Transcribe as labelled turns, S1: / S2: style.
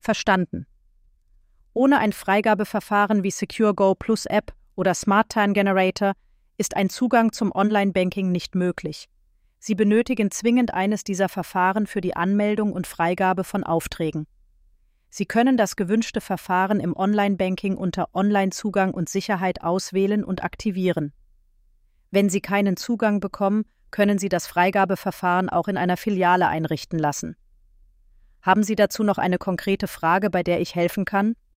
S1: Verstanden. Ohne ein Freigabeverfahren wie SecureGo Plus App oder Smart Time Generator ist ein Zugang zum Online-Banking nicht möglich. Sie benötigen zwingend eines dieser Verfahren für die Anmeldung und Freigabe von Aufträgen. Sie können das gewünschte Verfahren im Online-Banking unter Online-Zugang und Sicherheit auswählen und aktivieren. Wenn Sie keinen Zugang bekommen, können Sie das Freigabeverfahren auch in einer Filiale einrichten lassen. Haben Sie dazu noch eine konkrete Frage, bei der ich helfen kann?